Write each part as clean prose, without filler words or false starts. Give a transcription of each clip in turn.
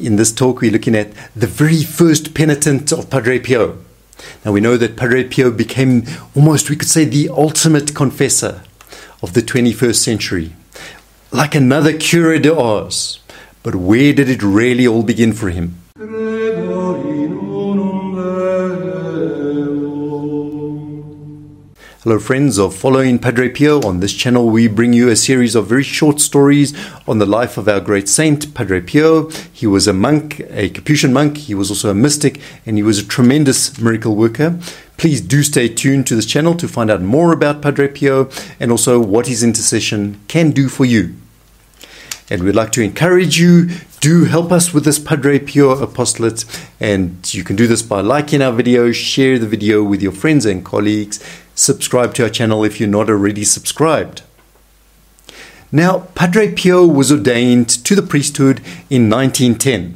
In this talk, we're looking at the very first penitent of Padre Pio. Now, we know that Padre Pio became almost, we could say, the ultimate confessor of the 21st century, like another Cura de Ars. But where did it really all begin for him? Hello friends of Following Padre Pio. On this channel we bring you a series of very short stories on the life of our great saint, Padre Pio. He was a monk, a Capuchin monk. He was also a mystic, and he was a tremendous miracle worker. Please do stay tuned to this channel to find out more about Padre Pio and also what his intercession can do for you. And we'd like to encourage you, do help us with this Padre Pio apostolate, and you can do this by liking our video, share the video with your friends and colleagues, subscribe to our channel if you're not already subscribed. Now, Padre Pio was ordained to the priesthood in 1910.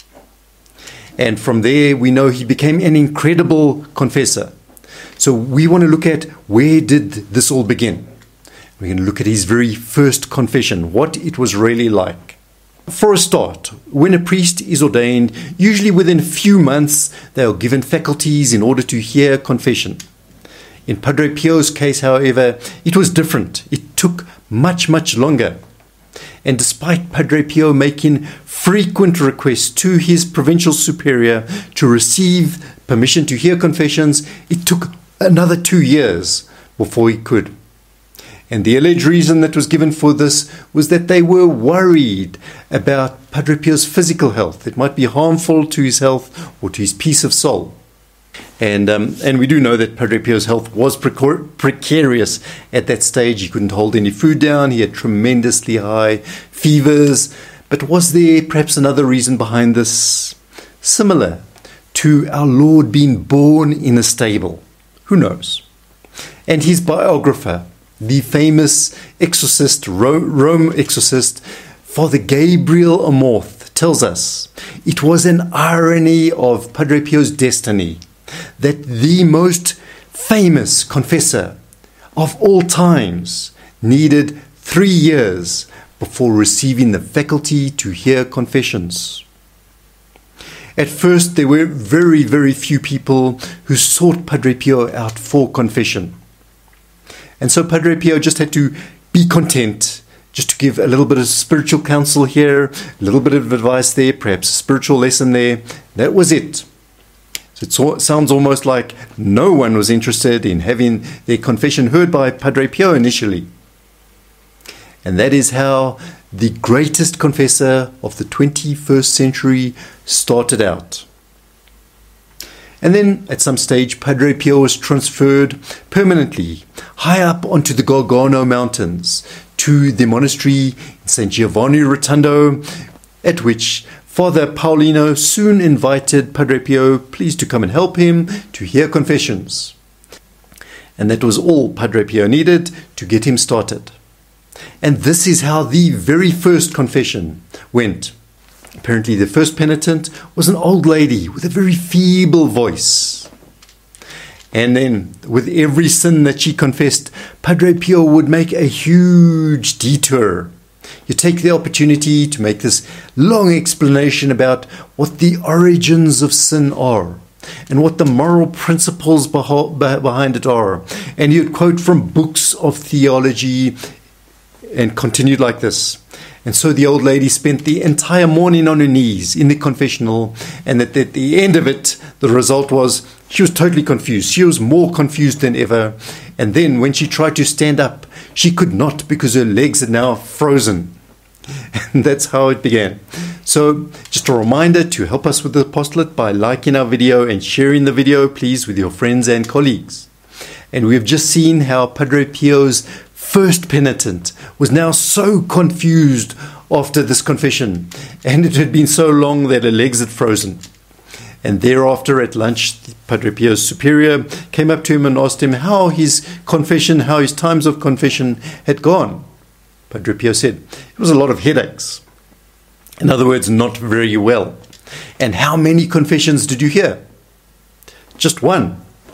And from there, we know he became an incredible confessor. So we want to look at where did this all begin. We're going to look at his very first confession, what it was really like. For a start, when a priest is ordained, usually within a few months, they are given faculties in order to hear confession. In Padre Pio's case, however, it was different. It took much longer. And despite Padre Pio making frequent requests to his provincial superior to receive permission to hear confessions, it took another 2 years before he could. And the alleged reason that was given for this was that they were worried about Padre Pio's physical health. It might be harmful to his health or to his peace of soul. And we do know that Padre Pio's health was precarious at that stage. He couldn't hold any food down. He had tremendously high fevers. But was there perhaps another reason behind this, similar to our Lord being born in a stable? Who knows? And his biographer, the famous exorcist, Rome exorcist, Father Gabriel Amorth, tells us it was an irony of Padre Pio's destiny that the most famous confessor of all times needed 3 years before receiving the faculty to hear confessions. At first, there were very few people who sought Padre Pio out for confession. And so Padre Pio just had to be content, just to give a little bit of spiritual counsel here, a little bit of advice there, perhaps a spiritual lesson there. That was it. So it sounds almost like no one was interested in having their confession heard by Padre Pio initially. And that is how the greatest confessor of the 21st century started out. And then at some stage, Padre Pio was transferred permanently high up onto the Gargano Mountains to the monastery in St. Giovanni Rotondo, at which Father Paulino soon invited Padre Pio, please to come and help him to hear confessions. And that was all Padre Pio needed to get him started. And this is how the very first confession went. Apparently the first penitent was an old lady with a very feeble voice. And then with every sin that she confessed, Padre Pio would make a huge detour. You take the opportunity to make this long explanation about what the origins of sin are and what the moral principles behind it are. And you'd quote from books of theology and continued like this. And so the old lady spent the entire morning on her knees in the confessional, and at the end of it, the result was she was totally confused. She was more confused than ever. And then when she tried to stand up, she could not because her legs are now frozen. And that's how it began. So just a reminder to help us with the apostolate by liking our video and sharing the video, please, with your friends and colleagues. And we've just seen how Padre Pio's first penitent was now so confused after this confession, and it had been so long that her legs had frozen. And thereafter at lunch, Padre Pio's superior came up to him and asked him how his confession, how his times of confession had gone. Padre Pio said, it was a lot of headaches. In other words, not very well. And how many confessions did you hear? Just one.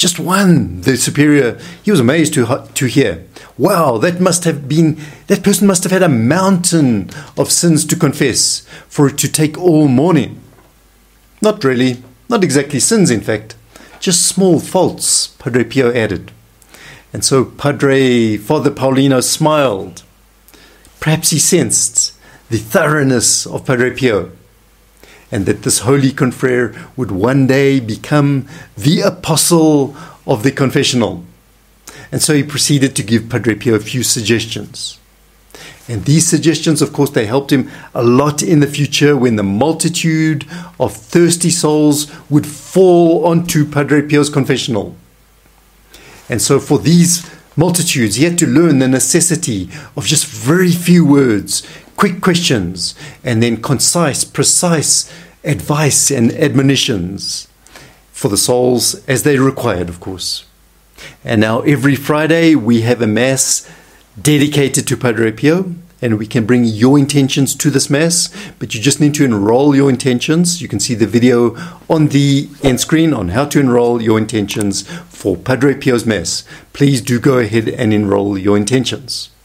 Just one, the superior, he was amazed to hear. Wow, that person must have had a mountain of sins to confess for it to take all morning. Not really, not exactly sins, in fact, just small faults, Padre Pio added. And so Father Paulino smiled. Perhaps he sensed the thoroughness of Padre Pio, and that this holy confrere would one day become the apostle of the confessional. And so he proceeded to give Padre Pio a few suggestions. And these suggestions, of course, they helped him a lot in the future when the multitude of thirsty souls would fall onto Padre Pio's confessional. And so for these multitudes, he had to learn the necessity of just very few words, quick questions, and then concise, precise advice and admonitions for the souls as they required, of course. And now every Friday we have a Mass dedicated to Padre Pio, and we can bring your intentions to this Mass, but you just need to enroll your intentions. You can see the video on the end screen on how to enroll your intentions for Padre Pio's Mass. Please do go ahead and enroll your intentions.